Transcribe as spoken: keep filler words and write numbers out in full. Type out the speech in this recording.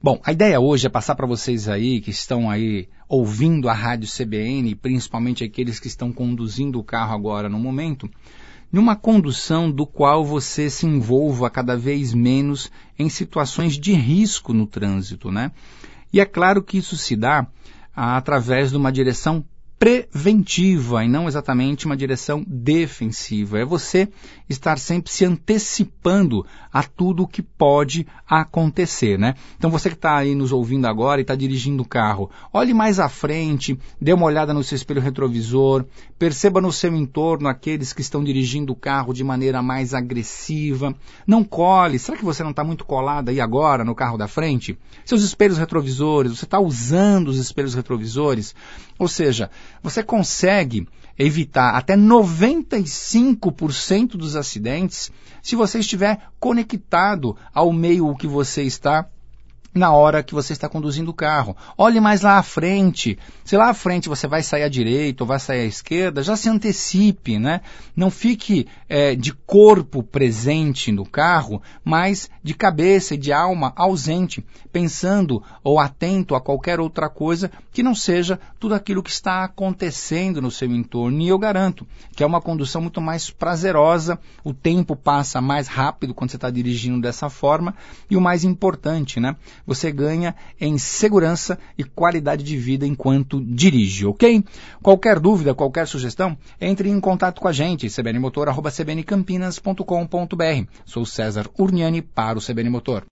Bom, a ideia hoje é passar para vocês aí que estão aí ouvindo a Rádio C B N, principalmente aqueles que estão conduzindo o carro agora no momento, numa condução do qual você se envolva cada vez menos em situações de risco no trânsito, né? E é claro que isso se dá ah, através de uma direção preventiva e não exatamente uma direção defensiva. É você estar sempre se antecipando a tudo o que pode acontecer, né? Então você que está aí nos ouvindo agora e está dirigindo o carro, olhe mais à frente, dê uma olhada no seu espelho retrovisor, perceba no seu entorno aqueles que estão dirigindo o carro de maneira mais agressiva. Não cole. Será que você não está muito colado aí agora no carro da frente? Seus espelhos retrovisores, você está usando os espelhos retrovisores? Ou seja, você consegue evitar até noventa e cinco por cento dos acidentes se você estiver conectado ao meio que você está na hora que você está conduzindo o carro. Olhe mais lá à frente. Se lá à frente você vai sair à direita ou vai sair à esquerda, já se antecipe, né? Não fique é, de corpo presente no carro, mas de cabeça e de alma ausente, pensando ou atento a qualquer outra coisa que não seja tudo aquilo que está acontecendo no seu entorno. E eu garanto que é uma condução muito mais prazerosa, o tempo passa mais rápido quando você está dirigindo dessa forma e o mais importante, né? Você ganha em segurança e qualidade de vida enquanto dirige, ok? Qualquer dúvida, qualquer sugestão, entre em contato com a gente, c b n motor arroba c b n campinas ponto com ponto b r. Sou César Urniani para o C B N Motor.